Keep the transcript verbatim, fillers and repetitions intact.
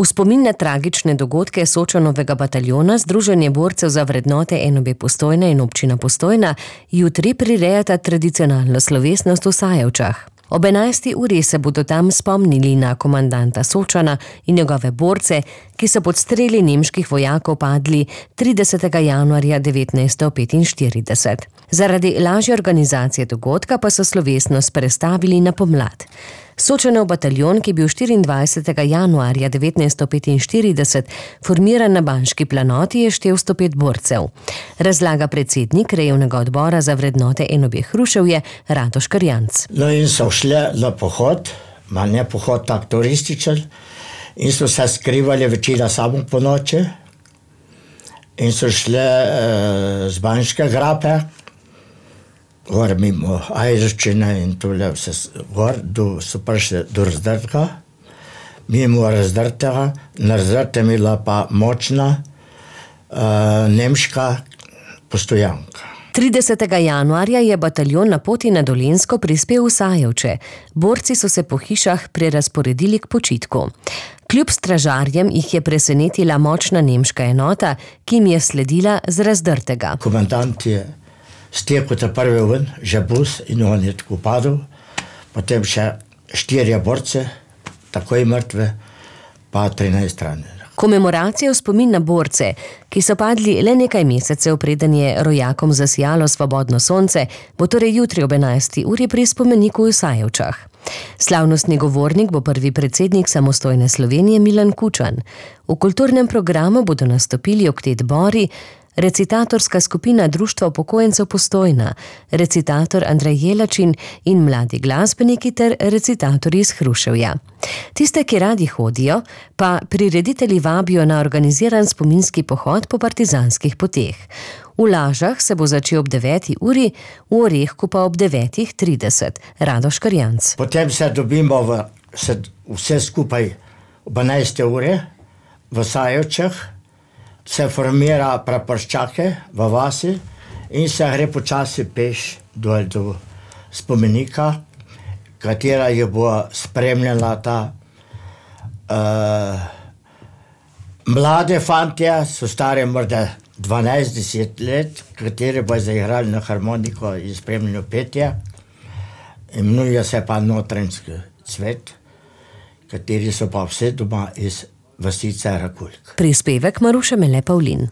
V spomin na tragične dogodke Sočanovega bataljona Združenje borcev za vrednote N O B Postojna in občina Postojna jutri prirejata tradicionalno slovesnost v Sajevčah. Ob enajsti uri se bodo tam spomnili na komandanta Sočana in njegove borce, ki so pod streli nemških vojakov padli tridesetega januarja devetnajststo petinštirideset. Zaradi lažje organizacije dogodka pa so slovesnost prestavili na pomlad. Sočanov bataljon, ki je bil štiriindvajsetega januarja devetnajststo petinštirideset formiran na Banški planoti, je štel sto pet borcev. Razlaga predsednik krajevnega odbora za vrednote N O B Hruševje Rado Škrjanc. No in so šli na pohod, ma ne pohod tak turističen, in so se skrivali večina samo po noči in so šli uh, z Banške grape, gor mimo Ajdovščine in tole vse gor, do, so prišli do Razdrtka, mimo Razdrtega, na Razdrtem je bila pa močna uh, nemška postojanka. tridesetega januarja je bataljon na poti na Dolenjsko prispel v Sajevče. Borci so se po hišah prerazporedili k počitku. Kljub stražarjem jih je presenetila močna nemška enota, ki jim je sledila z Razdrtega. Komandant je stekel ta prvi ven, že bus, in on je tako padel, potem še štirje borce, takoj mrtve, pa trinajst ranjenih. Komemoracija v spomin na borce, ki so padli le nekaj mesecev, preden je rojakom zasijalo svobodno sonce, bo torej jutri ob enajsti uri pri spomeniku v Sajevčah. Slavnostni govornik bo prvi predsednik samostojne Slovenije Milan Kučan. V kulturnem programu bodo nastopili oktet Bori, recitatorska skupina Društva upokojencev Postojna, recitator Andrej Jelačin in mladi glasbeniki ter recitatorji iz Hruševja. Tiste, ki radi hodijo, pa prireditelji vabijo na organiziran spominski pohod po partizanskih poteh. V Lažah se bo začel ob deveti uri, v Orehku pa ob devetih trideset. Rado Škrjanc. Potem se dobimo v, se, vse skupaj ob enajste ure v Sajevčah, se formira praporščake v vasi in se gre počasi peš dol do spomenika, katera je bo spremljala ta uh, mlade fantje, so stare morda dvanajst deset let, kateri bo zaigrali na harmoniko in spremljajo petje. Imenuje se pa Notranjski cvet, kateri so pa vse doma iz vasice Rakuljk. Prispevek Maruše Mele Pavlin.